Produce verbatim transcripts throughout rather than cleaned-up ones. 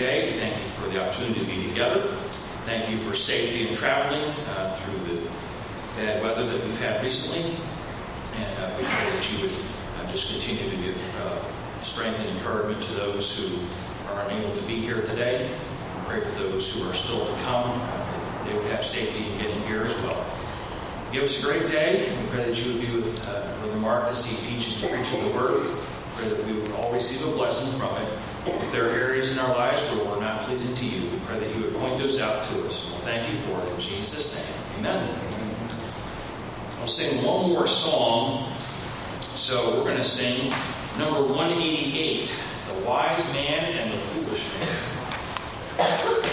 day. Thank you for the opportunity to be together. Thank you for safety in traveling uh, through the bad weather that we've had recently. And uh, we pray that you would uh, just continue to give uh, strength and encouragement to those who are unable to be here today. We pray for those who are still to come. Uh, they would have safety in getting here as well. Give us a great day. We pray that you would be with uh, Brother Mark as he teaches and preaches the Word. We pray that we would all receive a blessing from it. If there are areas in our lives where we're not pleasing to you, we pray that you would point those out to us. We'll thank you for it in Jesus' name. Amen. I'll sing one more song. So we're going to sing number one eighty-eight, The Wise Man and the Foolish Man.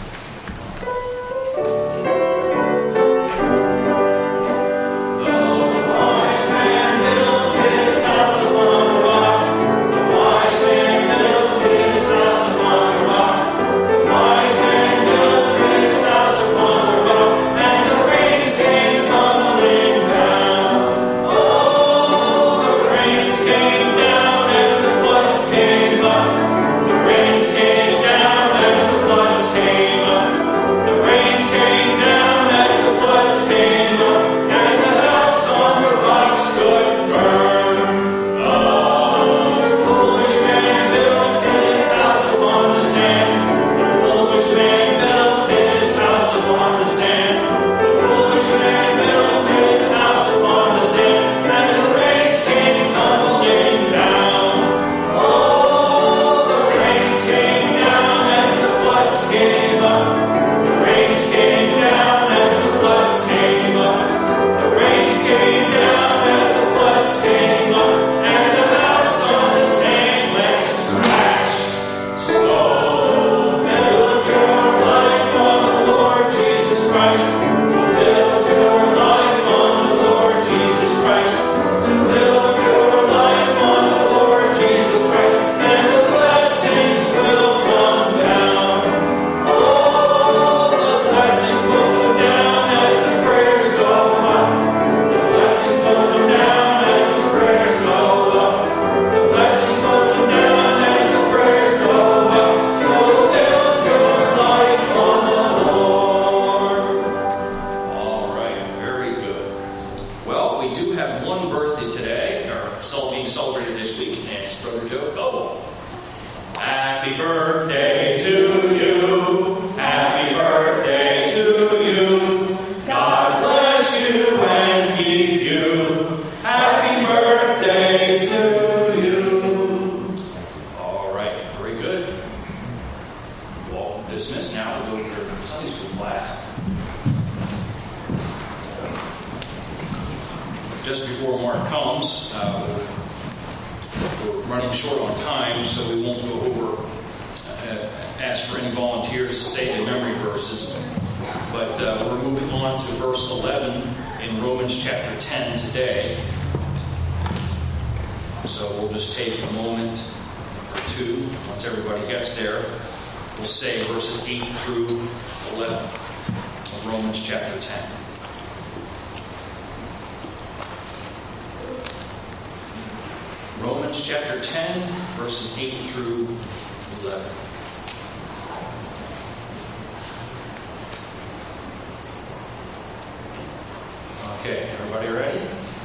Okay, everybody ready?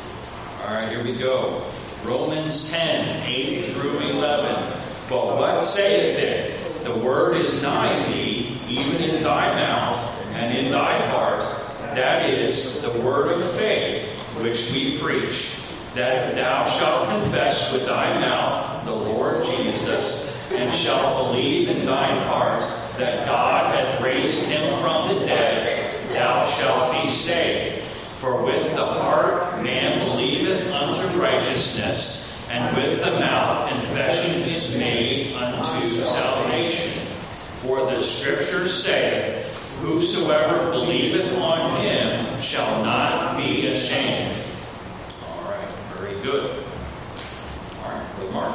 All right, here we go. Romans ten, eight through eleven. But what saith it? The word is nigh thee, even in thy mouth and in thy heart. That is the word of faith which we preach. That if thou shalt confess with thy mouth the Lord Jesus, and shalt believe in thine heart that God hath raised him from the dead, thou shalt be saved. For with the heart man believeth unto righteousness, and with the mouth confession is made unto salvation. For the Scripture saith, whosoever believeth on him shall not be ashamed. All right, very good. All right, good, Mark.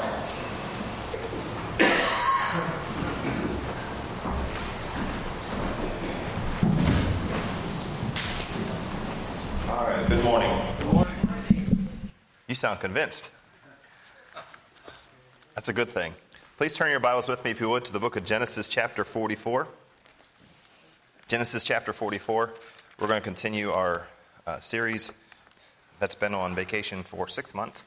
All right, good morning. Good morning. You sound convinced. That's a good thing. Please turn your Bibles with me, if you would, to the book of Genesis chapter forty-four. Genesis chapter forty-four. We're going to continue our uh, series that's been on vacation for six months.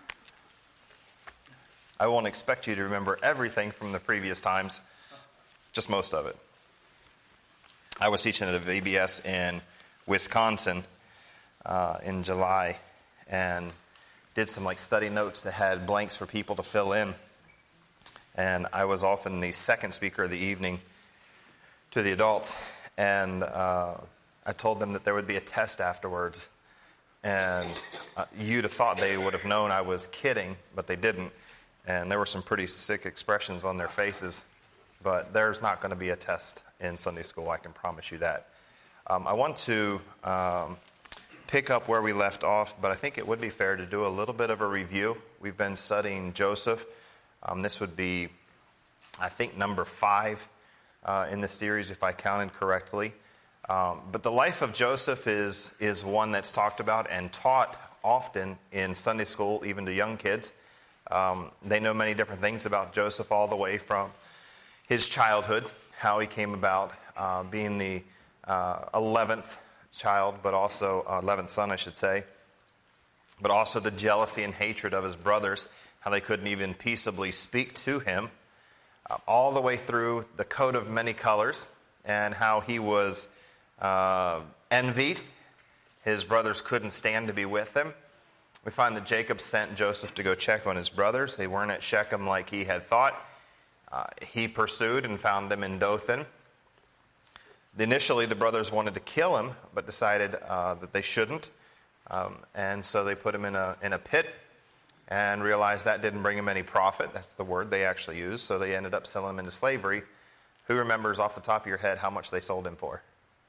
I won't expect you to remember everything from the previous times, just most of it. I was teaching at a V B S in Wisconsin uh, in July and did some like study notes that had blanks for people to fill in. And I was often the second speaker of the evening to the adults. And uh, I told them that there would be a test afterwards. And uh, you'd have thought they would have known I was kidding, but they didn't. And there were some pretty sick expressions on their faces. But there's not going to be a test in Sunday school, I can promise you that. Um, I want to um, pick up where we left off, but I think it would be fair to do a little bit of a review. We've been studying Joseph. Um, this would be, I think, number five uh, in the series, if I counted correctly. Um, but the life of Joseph is is one that's talked about and taught often in Sunday school, even to young kids. Um, they know many different things about Joseph, all the way from his childhood, how he came about uh, being the uh, eleventh child, but also uh, eleventh son, I should say, but also the jealousy and hatred of his brothers, how they couldn't even peaceably speak to him, uh, all the way through the coat of many colors, and how he was uh, envied. His brothers couldn't stand to be with him. We find that Jacob sent Joseph to go check on his brothers. They weren't at Shechem like he had thought. Uh, he pursued and found them in Dothan. Initially, the brothers wanted to kill him, but decided uh, that they shouldn't. Um, and so they put him in a in a pit, and realized that didn't bring him any profit. That's the word they actually used. So they ended up selling him into slavery. Who remembers off the top of your head how much they sold him for?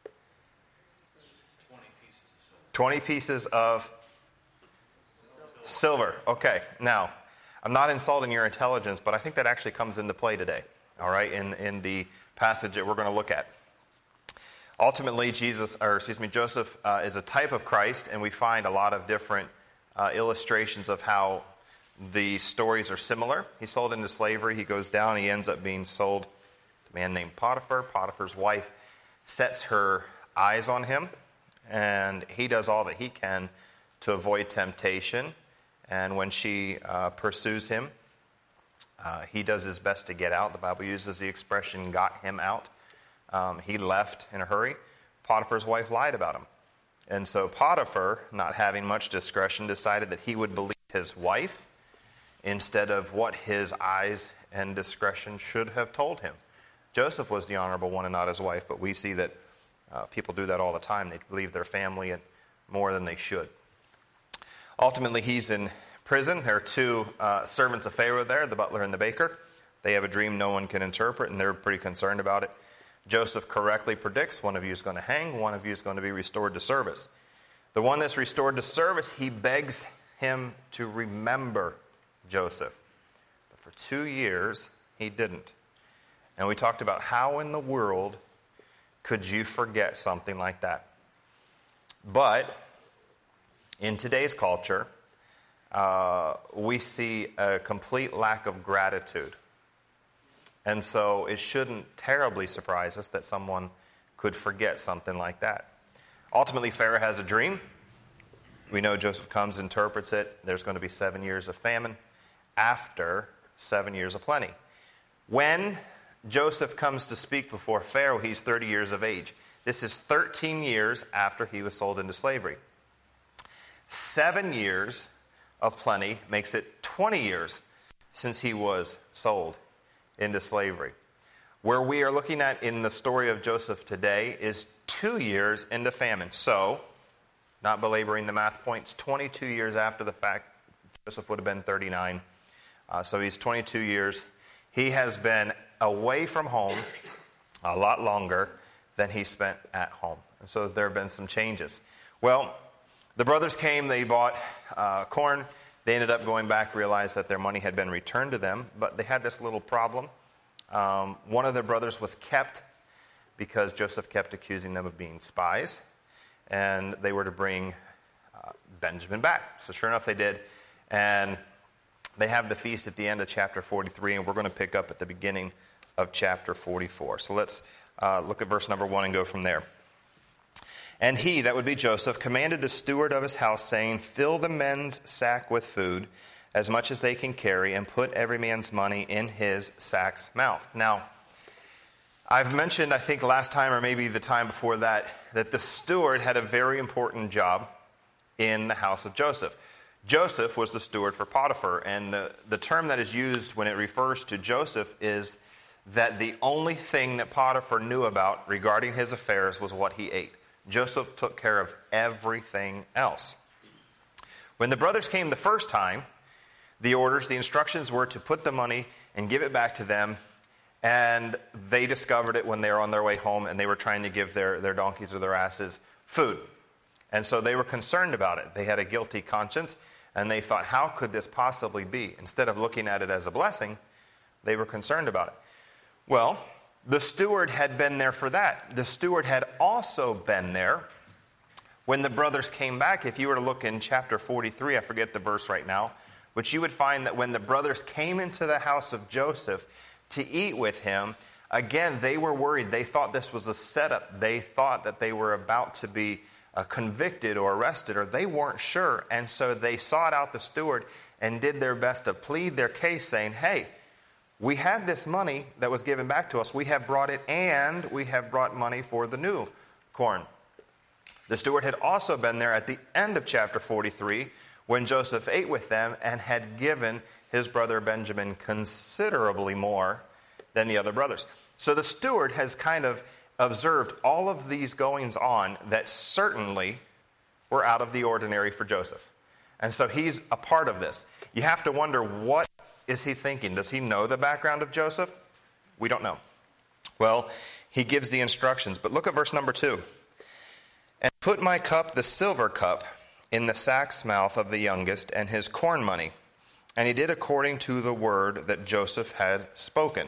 twenty pieces of silver. Okay, now, I'm not insulting your intelligence, but I think that actually comes into play today, all right, in, in the passage that we're going to look at. Ultimately, Jesus, or excuse me, Joseph uh, is a type of Christ, and we find a lot of different uh, illustrations of how the stories are similar. He's sold into slavery. He goes down. He ends up being sold to a man named Potiphar. Potiphar's wife sets her eyes on him, and he does all that he can to avoid temptation. And when she uh, pursues him, uh, he does his best to get out. The Bible uses the expression, got him out. Um, he left in a hurry. Potiphar's wife lied about him. And so Potiphar, not having much discretion, decided that he would believe his wife instead of what his eyes and discretion should have told him. Joseph was the honorable one and not his wife, but we see that uh, people do that all the time. They believe their family more than they should. Ultimately, he's in prison. There are two uh, servants of Pharaoh there, the butler and the baker. They have a dream no one can interpret, and they're pretty concerned about it. Joseph correctly predicts one of you is going to hang, one of you is going to be restored to service. The one that's restored to service, he begs him to remember Joseph. But for two years, he didn't. And we talked about how in the world could you forget something like that. But in today's culture, uh, we see a complete lack of gratitude. And so it shouldn't terribly surprise us that someone could forget something like that. Ultimately, Pharaoh has a dream. We know Joseph comes, interprets it. There's going to be seven years of famine after seven years of plenty. When Joseph comes to speak before Pharaoh, he's thirty years of age. This is thirteen years after he was sold into slavery. Seven years of plenty makes it twenty years since he was sold into slavery. Where we are looking at in the story of Joseph today is two years into famine. So, not belaboring the math points, twenty-two years after the fact, Joseph would have been thirty-nine. Uh, so he's twenty-two years. He has been away from home a lot longer than he spent at home. And so there have been some changes. Well, the brothers came, they bought uh, corn. They ended up going back, realized that their money had been returned to them, but they had this little problem. Um, one of their brothers was kept because Joseph kept accusing them of being spies, and they were to bring uh, Benjamin back. So sure enough, they did. And they have the feast at the end of chapter forty-three, and we're going to pick up at the beginning of chapter forty-four. So let's uh, look at verse number one and go from there. And he, that would be Joseph, commanded the steward of his house, saying, fill the men's sack with food, as much as they can carry, and put every man's money in his sack's mouth. Now, I've mentioned, I think last time or maybe the time before that, that the steward had a very important job in the house of Joseph. Joseph was the steward for Potiphar, and the, the term that is used when it refers to Joseph is that the only thing that Potiphar knew about regarding his affairs was what he ate. Joseph took care of everything else. When the brothers came the first time, the orders, the instructions were to put the money and give it back to them, and they discovered it when they were on their way home, and they were trying to give their, their donkeys or their asses food. And so they were concerned about it. They had a guilty conscience, and they thought, how could this possibly be? Instead of looking at it as a blessing, they were concerned about it. Well, the steward had been there for that. The steward had also been there when the brothers came back. If you were to look in chapter forty-three, I forget the verse right now, but you would find that when the brothers came into the house of Joseph to eat with him, again, they were worried. They thought this was a setup. They thought that they were about to be uh, convicted or arrested, or they weren't sure. And so they sought out the steward and did their best to plead their case, saying, hey, we had this money that was given back to us. We have brought it, and we have brought money for the new corn. The steward had also been there at the end of chapter forty-three when Joseph ate with them and had given his brother Benjamin considerably more than the other brothers. So the steward has kind of observed all of these goings on that certainly were out of the ordinary for Joseph. And so he's a part of this. You have to wonder, what is he thinking? Does he know the background of Joseph? We don't know. Well, he gives the instructions. But look at verse number two. And put my cup, the silver cup, in the sack's mouth of the youngest, and his corn money. And he did according to the word that Joseph had spoken.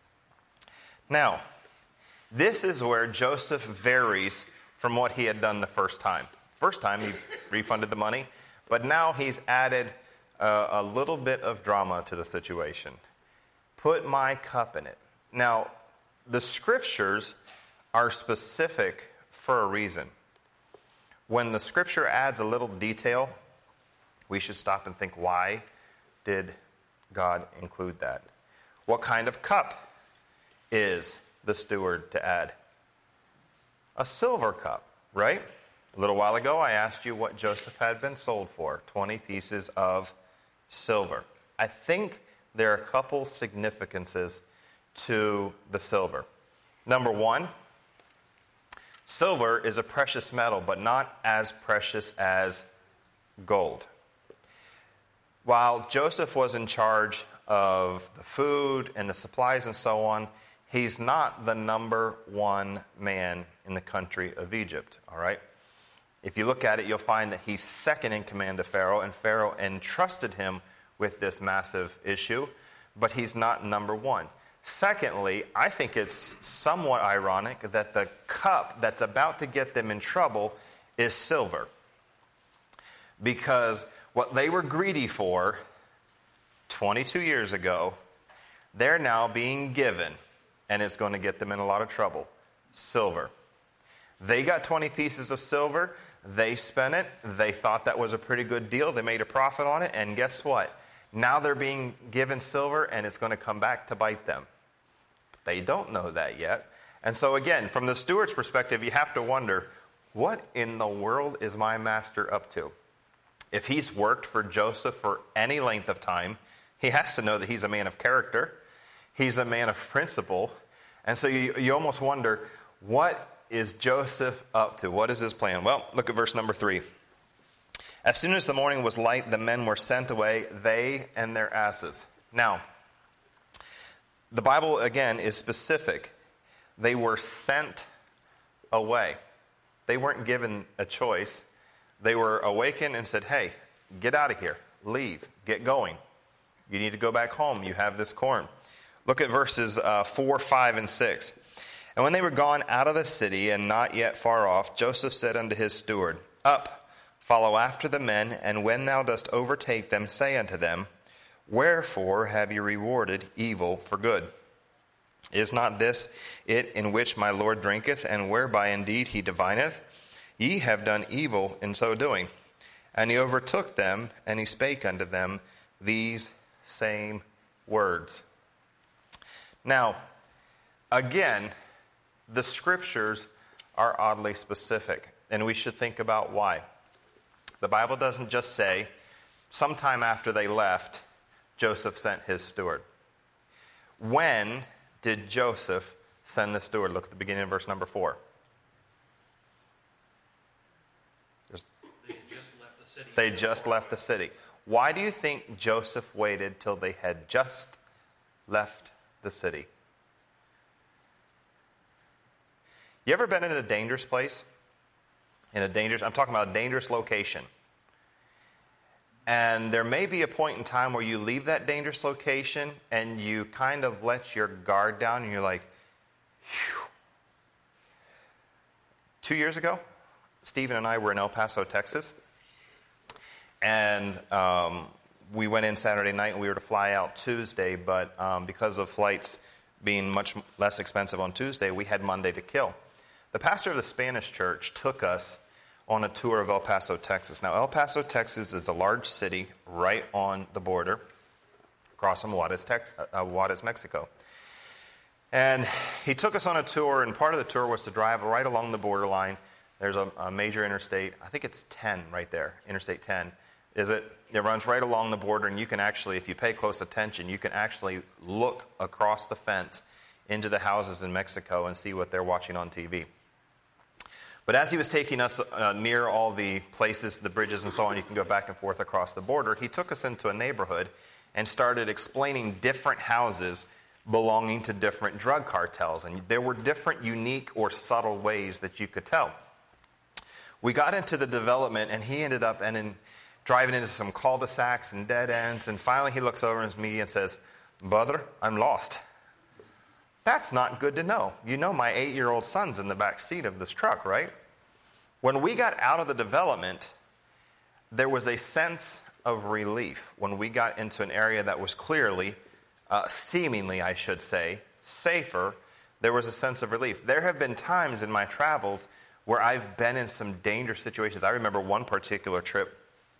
Now, this is where Joseph varies from what he had done the first time. First time he refunded the money, but now he's added uh, a little bit of drama to the situation. Put my cup in it. Now, the scriptures are specific for a reason. When the scripture adds a little detail, we should stop and think, why did God include that? What kind of cup is the steward to add? A silver cup, right? A little while ago, I asked you what Joseph had been sold for, twenty pieces of silver. I think there are a couple significances to the silver. Number one, silver is a precious metal, but not as precious as gold. While Joseph was in charge of the food and the supplies and so on, he's not the number one man in the country of Egypt, all right? If you look at it, you'll find that he's second in command to Pharaoh, and Pharaoh entrusted him with this massive issue, but he's not number one. Secondly, I think it's somewhat ironic that the cup that's about to get them in trouble is silver. Because what they were greedy for twenty-two years ago, they're now being given, and it's going to get them in a lot of trouble. Silver. They got twenty pieces of silver. They spent it. They thought that was a pretty good deal. They made a profit on it, and guess what? Now they're being given silver, and it's going to come back to bite them. They don't know that yet. And so again, from the steward's perspective, you have to wonder, what in the world is my master up to? If he's worked for Joseph for any length of time, he has to know that he's a man of character. He's a man of principle. And so you, you almost wonder, what is Joseph up to? What is his plan? Well, look at verse number three. As soon as the morning was light, the men were sent away, they and their asses. Now, the Bible, again, is specific. They were sent away. They weren't given a choice. They were awakened and said, hey, get out of here. Leave. Get going. You need to go back home. You have this corn. Look at verses uh, four, five, and six. And when they were gone out of the city and not yet far off, Joseph said unto his steward, Up, follow after the men, and when thou dost overtake them, say unto them, Wherefore have you rewarded evil for good? Is not this it in which my Lord drinketh, and whereby indeed he divineth? Ye have done evil in so doing. And he overtook them, and he spake unto them these same words. Now, again, the scriptures are oddly specific, and we should think about why. The Bible doesn't just say, sometime after they left, Joseph sent his steward. When did Joseph send the steward? Look at the beginning of verse number four. There's, they just left the city. They just left the city. Why do you think Joseph waited till they had just left the city? You ever been in a dangerous place? In a dangerous, I'm talking about a dangerous location. And there may be a point in time where you leave that dangerous location and you kind of let your guard down and you're like, phew. Two years ago, Stephen and I were in El Paso, Texas. And um, we went in Saturday night and we were to fly out Tuesday. But um, because of flights being much less expensive on Tuesday, we had Monday to kill. The pastor of the Spanish church took us on a tour of El Paso, Texas. Now, El Paso, Texas is a large city right on the border across from Juarez, Tex- uh, Juarez, Mexico. And he took us on a tour, and part of the tour was to drive right along the borderline. There's a, a major interstate. I think it's ten right there, Interstate ten. Is it? It runs right along the border, and you can actually, if you pay close attention, you can actually look across the fence into the houses in Mexico and see what they're watching on T V. But as he was taking us uh, near all the places, the bridges and so on, you can go back and forth across the border, he took us into a neighborhood and started explaining different houses belonging to different drug cartels. And there were different unique or subtle ways that you could tell. We got into the development, and he ended up and in, driving into some cul-de-sacs and dead ends. And finally he looks over at me and says, "Brother, I'm lost." That's not good to know. You know my eight-year-old son's in the back seat of this truck, right? When we got out of the development, there was a sense of relief when we got into an area that was clearly, uh, seemingly, I should say, safer. There was a sense of relief. There have been times in my travels where I've been in some dangerous situations. I remember one particular trip.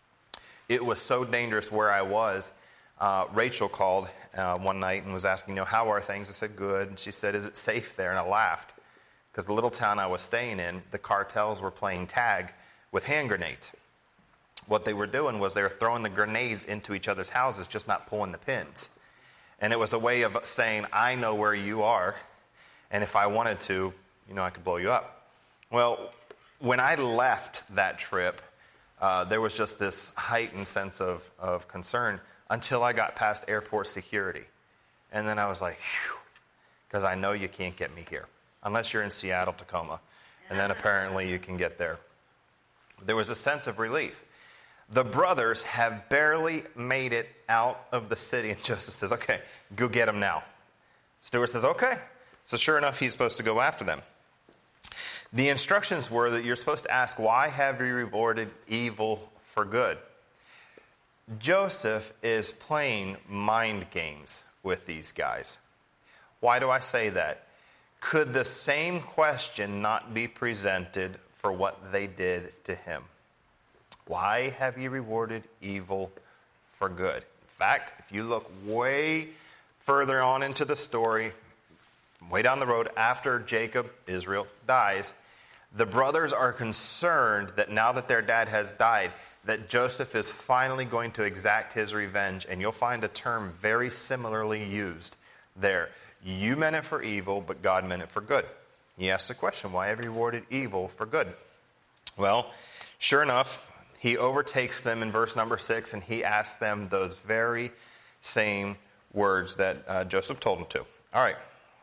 It was so dangerous where I was. Uh, Rachel called uh, one night and was asking, you know, how are things? I said, good. And she said, is it safe there? And I laughed because the little town I was staying in, the cartels were playing tag with hand grenades. What they were doing was they were throwing the grenades into each other's houses, just not pulling the pins. And it was a way of saying, I know where you are, and if I wanted to, you know, I could blow you up. Well, when I left that trip, uh, there was just this heightened sense of, of concern until I got past airport security. And then I was like, phew, because I know you can't get me here, unless you're in Seattle, Tacoma. And then apparently you can get there. There was a sense of relief. The brothers have barely made it out of the city, and Joseph says, okay, go get them now. Steward says, okay. So sure enough, he's supposed to go after them. The instructions were that you're supposed to ask, why have you rewarded evil for good? Joseph is playing mind games with these guys. Why do I say that? Could the same question not be presented for what they did to him? Why have you rewarded evil for good? In fact, if you look way further on into the story, way down the road, after Jacob, Israel, dies, the brothers are concerned that now that their dad has died, that Joseph is finally going to exact his revenge. And you'll find a term very similarly used there. You meant it for evil, but God meant it for good. He asks the question, why have you rewarded evil for good? Well, sure enough, he overtakes them in verse number six, and he asks them those very same words that uh, Joseph told him to. All right.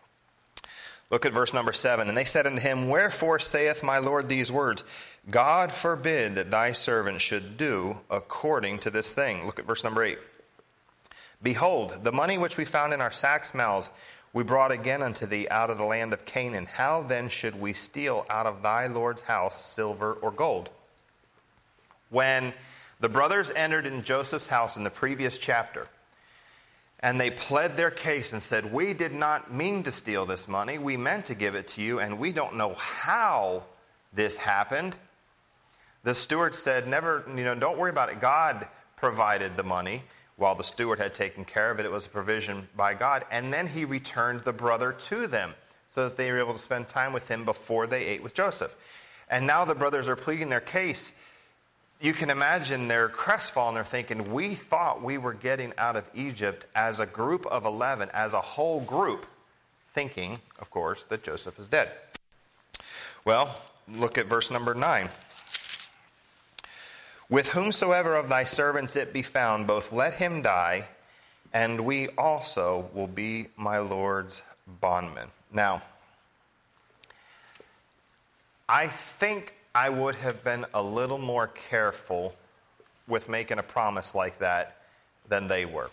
Look at verse number seven. And they said unto him, wherefore saith my Lord these words? God forbid that thy servant should do according to this thing. Look at verse number eight. Behold, the money which we found in our sacks' mouths we brought again unto thee out of the land of Canaan. How then should we steal out of thy Lord's house silver or gold? When the brothers entered in Joseph's house in the previous chapter, And they pled their case and said, we did not mean to steal this money. We meant to give it to you, and we don't know how this happened. The steward said, never, you know, don't worry about it. God provided the money while the steward had taken care of it. It was a provision by God. And then he returned the brother to them so that they were able to spend time with him before they ate with Joseph. And now the brothers are pleading their case. You can imagine they're crestfallen. They're thinking, we thought we were getting out of Egypt as a group of eleven, as a whole group, thinking, of course, that Joseph is dead. Well, look at verse number nine. With whomsoever of thy servants it be found, both let him die, and we also will be my Lord's bondmen. Now, I think I would have been a little more careful with making a promise like that than they were.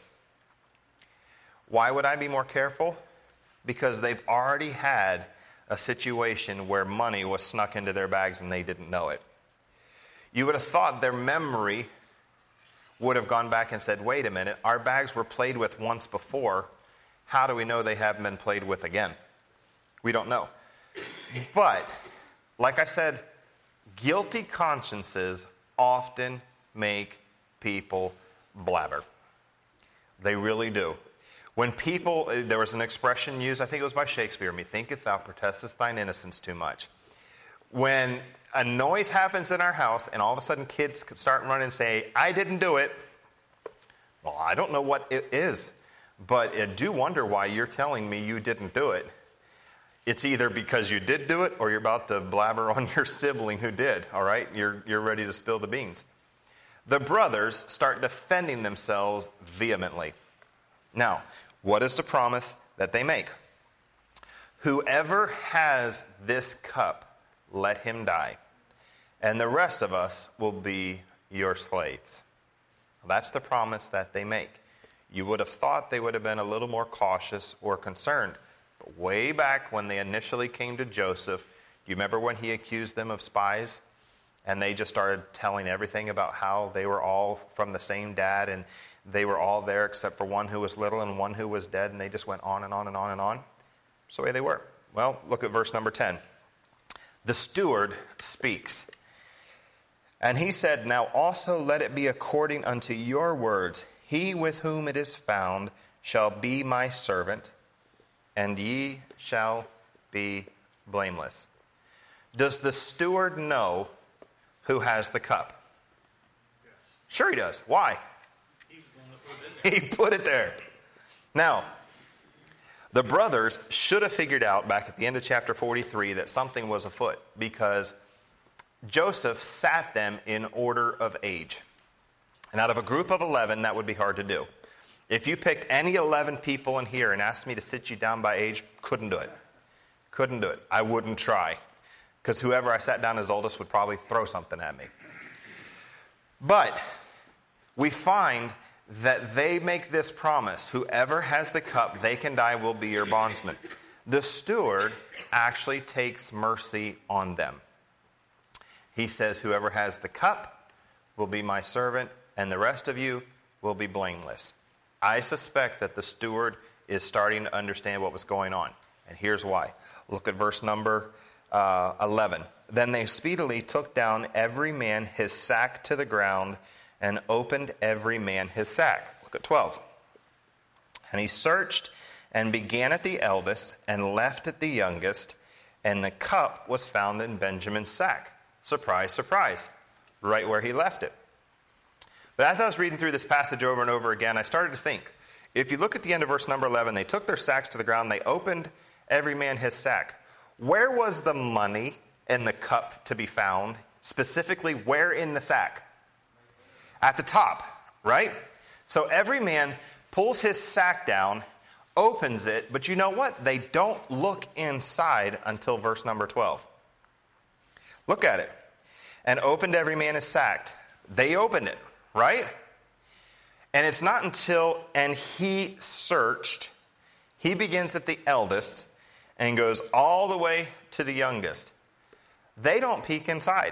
Why would I be more careful? Because they've already had a situation where money was snuck into their bags and they didn't know it. You would have thought their memory would have gone back and said, wait a minute, our bags were played with once before. How do we know they haven't been played with again? We don't know. But, like I said, guilty consciences often make people blabber. They really do. When people, there was an expression used, I think it was by Shakespeare, methinketh thou protestest thine innocence too much. When a noise happens in our house and all of a sudden kids start running and say, I didn't do it. Well, I don't know what it is, but I do wonder why you're telling me you didn't do it. It's either because you did do it or you're about to blabber on your sibling who did, all right? You're, you're ready to spill the beans. The brothers start defending themselves vehemently. Now, what is the promise that they make? Whoever has this cup, let him die, and the rest of us will be your slaves. That's the promise that they make. You would have thought they would have been a little more cautious or concerned. But way back when they initially came to Joseph, do you remember when he accused them of spies? And they just started telling everything about how they were all from the same dad, and they were all there except for one who was little and one who was dead, and they just went on and on and on and on. That's the way they were. Well, look at verse number ten. The steward speaks. And he said, now also let it be according unto your words. He with whom it is found shall be my servant, and ye shall be blameless. Does the steward know who has the cup? Yes. Sure he does. Why? He was the one that put it in there. He put it there. Now, the brothers should have figured out back at the end of chapter forty-three that something was afoot, because Joseph sat them in order of age. And out of a group of eleven, that would be hard to do. If you picked any eleven people in here and asked me to sit you down by age, couldn't do it. Couldn't do it. I wouldn't try. Because whoever I sat down as oldest would probably throw something at me. But we find that they make this promise. Whoever has the cup, they can die, will be your bondsman. The steward actually takes mercy on them. He says, whoever has the cup will be my servant, and the rest of you will be blameless. I suspect that the steward is starting to understand what was going on. And here's why. Look at verse number uh, eleven. Then they speedily took down every man his sack to the ground, and opened every man his sack. Look at twelve. And he searched and began at the eldest and left at the youngest, and the cup was found in Benjamin's sack. Surprise, surprise, right where he left it. But as I was reading through this passage over and over again, I started to think, if you look at the end of verse number eleven, they took their sacks to the ground, they opened every man his sack. Where was the money and the cup to be found? Specifically, where in the sack? At the top, right? So every man pulls his sack down, opens it, but you know what? They don't look inside until verse number twelve. Look at it. And opened every man his sack. They opened it, right? And it's not until, and he searched, he begins at the eldest and goes all the way to the youngest. They don't peek inside.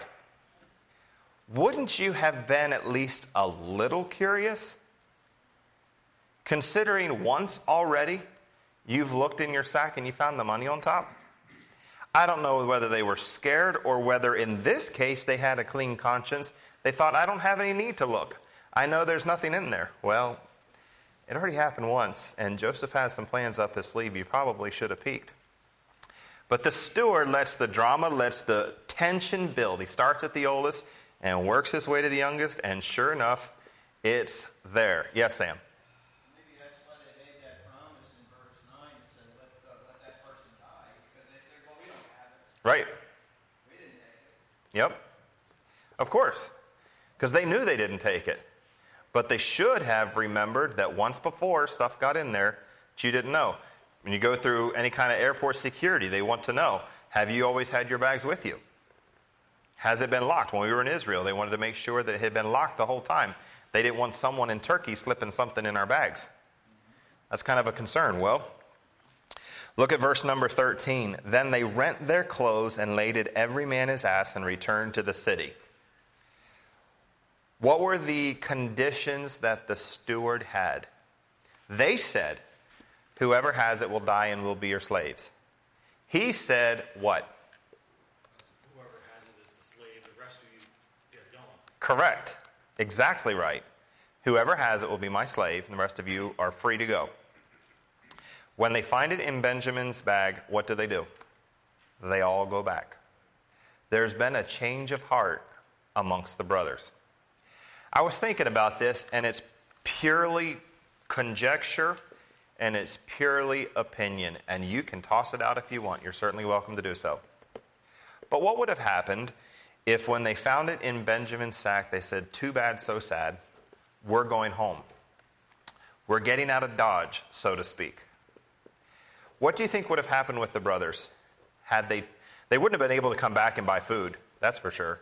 Wouldn't you have been at least a little curious? Considering once already you've looked in your sack and you found the money on top? I don't know whether they were scared or whether in this case they had a clean conscience. They thought, I don't have any need to look. I know there's nothing in there. Well, it already happened once, and Joseph has some plans up his sleeve. You probably should have peeked. But the steward lets the drama, lets the tension build. He starts at the oldest and works his way to the youngest, and sure enough, it's there. Yes, Sam? Maybe that's why they made that promise in verse nine and said, let, uh, let that person die, because they said, well, we don't have it. Right. We didn't take it. Yep. Of course. Because they knew they didn't take it. But they should have remembered that once before stuff got in there that you didn't know. When you go through any kind of airport security, they want to know, have you always had your bags with you? Has it been locked? When we were in Israel, they wanted to make sure that it had been locked the whole time. They didn't want someone in Turkey slipping something in our bags. That's kind of a concern. Well, look at verse number thirteen. Then they rent their clothes and laded every man his ass and returned to the city. What were the conditions that the steward had? They said, whoever has it will die and will be your slaves. He said what? Whoever has it is the slave. The rest of you, yeah, don't. Correct. Exactly right. Whoever has it will be my slave, and the rest of you are free to go. When they find it in Benjamin's bag, what do they do? They all go back. There's been a change of heart amongst the brothers. I was thinking about this, and it's purely conjecture, and it's purely opinion. And you can toss it out if you want. You're certainly welcome to do so. But what would have happened if when they found it in Benjamin's sack, they said, too bad, so sad, we're going home. We're getting out of Dodge, so to speak. What do you think would have happened with the brothers? Had they, they wouldn't have been able to come back and buy food, that's for sure.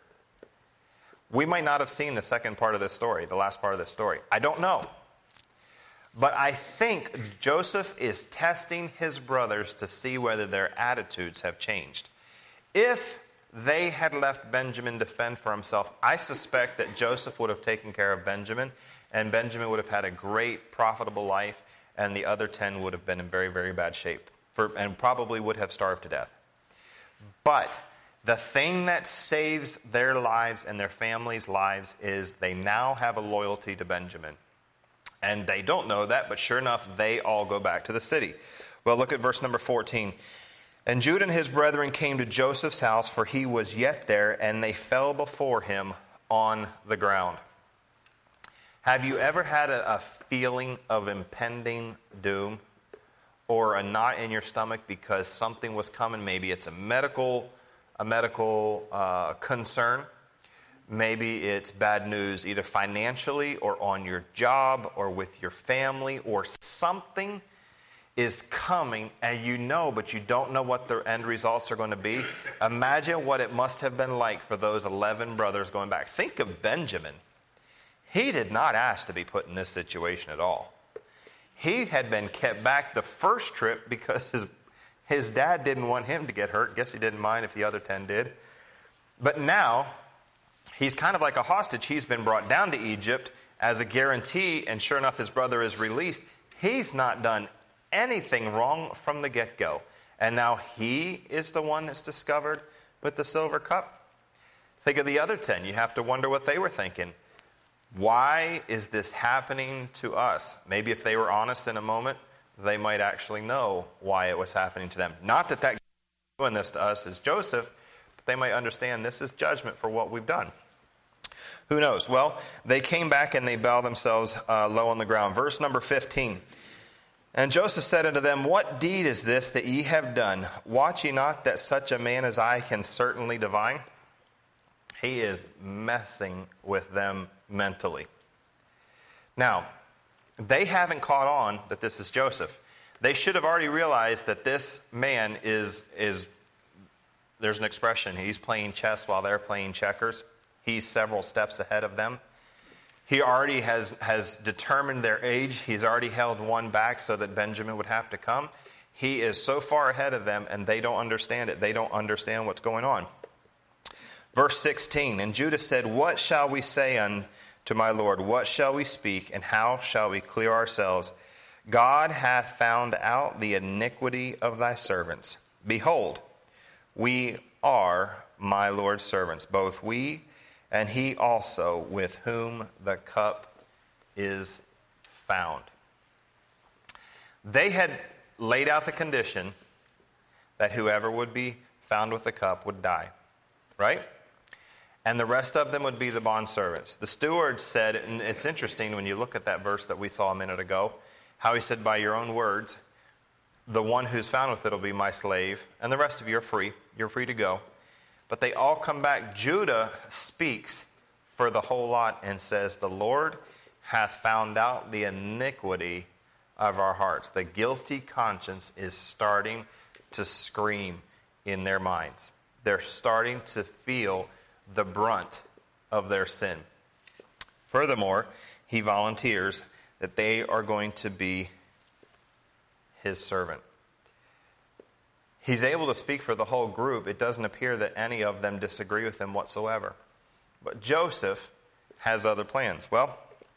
We might not have seen the second part of this story, the last part of this story. I don't know. But I think Joseph is testing his brothers to see whether their attitudes have changed. If they had left Benjamin to fend for himself, I suspect that Joseph would have taken care of Benjamin, and Benjamin would have had a great, profitable life, and the other ten would have been in very, very bad shape, for, and probably would have starved to death. But the thing that saves their lives and their families' lives is they now have a loyalty to Benjamin. And they don't know that, but sure enough, they all go back to the city. Well, look at verse number fourteen. And Judah and his brethren came to Joseph's house, for he was yet there, and they fell before him on the ground. Have you ever had a, a feeling of impending doom or a knot in your stomach because something was coming? Maybe it's a medical, a medical uh, concern. Maybe it's bad news either financially or on your job or with your family, or something is coming and you know, but you don't know what the end results are going to be. Imagine what it must have been like for those eleven brothers going back. Think of Benjamin. He did not ask to be put in this situation at all. He had been kept back the first trip because his, his dad didn't want him to get hurt. Guess he didn't mind if the other ten did. But now he's kind of like a hostage. He's been brought down to Egypt as a guarantee, and sure enough, his brother is released. He's not done anything wrong from the get-go. And now he is the one that's discovered with the silver cup. Think of the other ten. You have to wonder what they were thinking. Why is this happening to us? Maybe if they were honest in a moment, they might actually know why it was happening to them. Not that that doing this to us is Joseph, but they might understand this is judgment for what we've done. Who knows? Well, they came back and they bowed themselves uh, low on the ground. Verse number fifteen. And Joseph said unto them, what deed is this that ye have done? Watch ye not that such a man as I can certainly divine? He is messing with them mentally. Now, they haven't caught on that this is Joseph. They should have already realized that this man is, is there's an expression, he's playing chess while they're playing checkers. He's several steps ahead of them. He already has, has determined their age. He's already held one back so that Benjamin would have to come. He is so far ahead of them, and they don't understand it. They don't understand what's going on. Verse sixteen, and Judah said, what shall we say unto my Lord? What shall we speak, and how shall we clear ourselves? God hath found out the iniquity of thy servants. Behold, we are my Lord's servants, both we and he also with whom the cup is found. They had laid out the condition that whoever would be found with the cup would die, right? And the rest of them would be the bondservants. The steward said, and it's interesting when you look at that verse that we saw a minute ago, how he said, by your own words, the one who's found with it will be my slave, and the rest of you are free. You're free to go. But they all come back. Judah speaks for the whole lot and says, the Lord hath found out the iniquity of our hearts. The guilty conscience is starting to scream in their minds. They're starting to feel the brunt of their sin. Furthermore, he volunteers that they are going to be his servant. He's able to speak for the whole group. It doesn't appear that any of them disagree with him whatsoever. But Joseph has other plans. Well,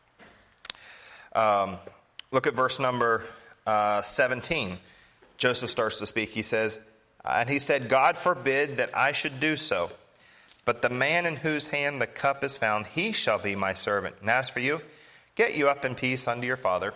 um, look at verse number uh, seventeen. Joseph starts to speak. He says, and he said, God forbid that I should do so. But the man in whose hand the cup is found, he shall be my servant. And as for you, get you up in peace unto your father.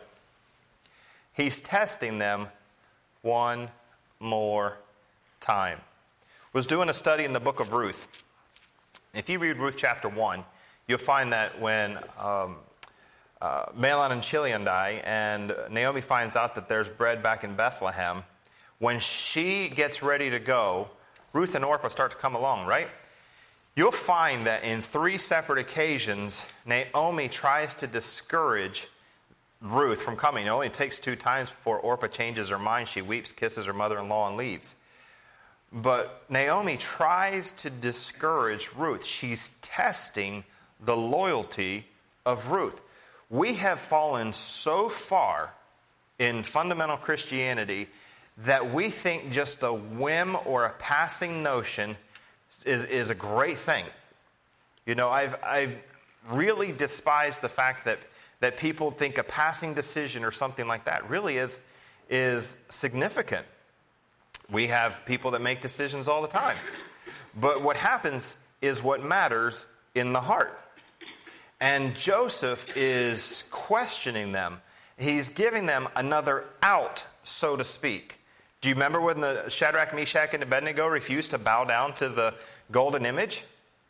He's testing them one more time. Was doing a study in the book of Ruth. If you read Ruth chapter one, you'll find that when um, uh, Mahlon and Chilion die, and Naomi finds out that there's bread back in Bethlehem, when she gets ready to go, Ruth and Orpah start to come along, right? You'll find that in three separate occasions, Naomi tries to discourage Ruth from coming. It only takes two times before Orpah changes her mind. She weeps, kisses her mother-in-law, and leaves. But Naomi tries to discourage Ruth. She's testing the loyalty of Ruth. We have fallen so far in fundamental Christianity that we think just a whim or a passing notion is, is a great thing. You know, I've, I've really despised the fact that, that people think a passing decision or something like that really is, is significant. We have people that make decisions all the time. But what happens is what matters in the heart. And Joseph is questioning them. He's giving them another out, so to speak. Do you remember when the Shadrach, Meshach, and Abednego refused to bow down to the golden image?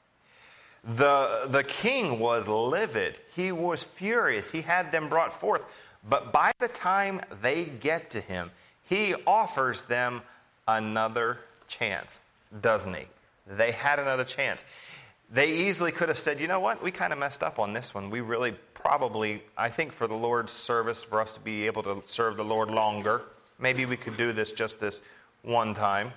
The, the king was livid. He was furious. He had them brought forth. But by the time they get to him, he offers them another chance, doesn't he? They had another chance. They easily could have said, you know what, we kind of messed up on this one. We really probably, I think for the Lord's service, for us to be able to serve the Lord longer, maybe we could do this just this one time.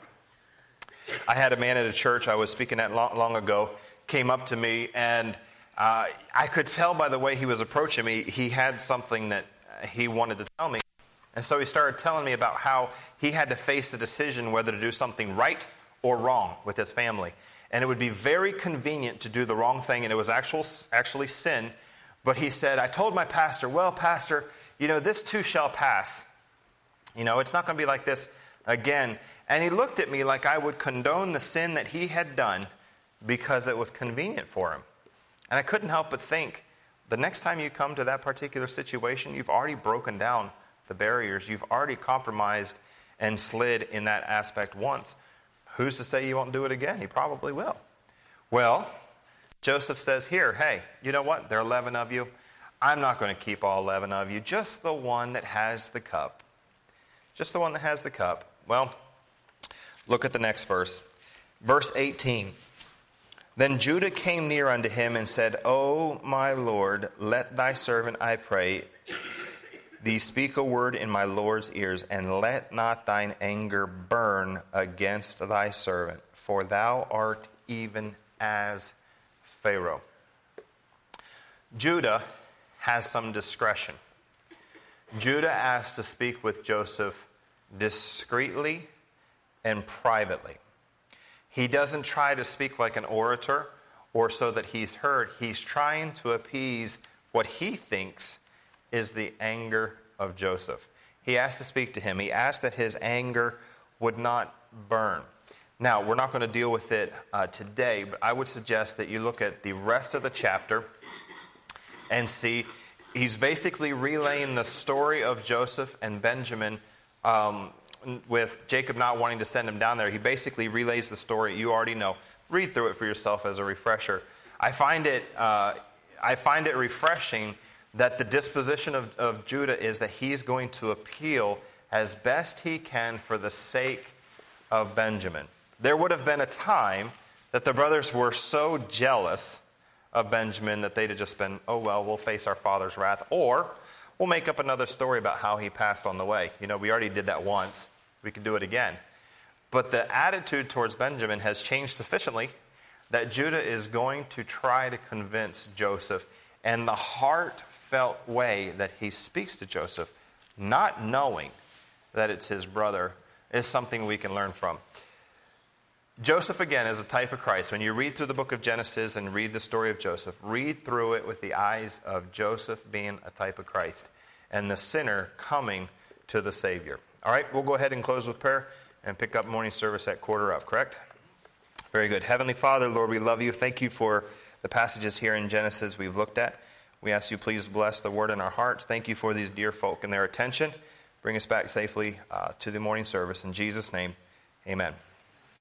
I had a man at a church I was speaking at long, long ago, came up to me, and uh, I could tell by the way he was approaching me, he had something that he wanted to tell me. And so he started telling me about how he had to face the decision whether to do something right or wrong with his family. And it would be very convenient to do the wrong thing, and it was actual, actually sin. But he said, I told my pastor, well, pastor, you know, this too shall pass. You know, it's not going to be like this again. And he looked at me like I would condone the sin that he had done because it was convenient for him. And I couldn't help but think, the next time you come to that particular situation, you've already broken down the barriers. You've already compromised and slid in that aspect once. Who's to say you won't do it again? He probably will. Well, Joseph says here, hey, you know what? There are eleven of you. I'm not going to keep all eleven of you. Just the one that has the cup. Just the one that has the cup. Well, look at the next verse. Verse eighteen. Then Judah came near unto him and said, O my Lord, let thy servant, I pray, thee speak a word in my Lord's ears, and let not thine anger burn against thy servant, for thou art even as Pharaoh. Judah has some discretion. Judah asks to speak with Joseph discreetly and privately. He doesn't try to speak like an orator or so that he's heard. He's trying to appease what he thinks is the anger of Joseph. He asked to speak to him. He asked that his anger would not burn. Now, we're not going to deal with it uh, today, but I would suggest that you look at the rest of the chapter and see he's basically relaying the story of Joseph and Benjamin um, with Jacob not wanting to send him down there. He basically relays the story you already know. Read through it for yourself as a refresher. I find it, uh, I find it refreshing that the disposition of, of Judah is that he's going to appeal as best he can for the sake of Benjamin. There would have been a time that the brothers were so jealous of Benjamin that they'd have just been, oh, well, we'll face our father's wrath. Or we'll make up another story about how he passed on the way. You know, we already did that once. We can do it again. But the attitude towards Benjamin has changed sufficiently that Judah is going to try to convince Joseph. And the heartfelt way that he speaks to Joseph, not knowing that it's his brother, is something we can learn from. Joseph, again, is a type of Christ. When you read through the book of Genesis and read the story of Joseph, read through it with the eyes of Joseph being a type of Christ and the sinner coming to the Savior. All right, we'll go ahead and close with prayer and pick up morning service at quarter up, correct? Very good. Heavenly Father, Lord, we love you. Thank you for the passages here in Genesis we've looked at. We ask you please bless the word in our hearts. Thank you for these dear folk and their attention. Bring us back safely uh, to the morning service. In Jesus' name, amen.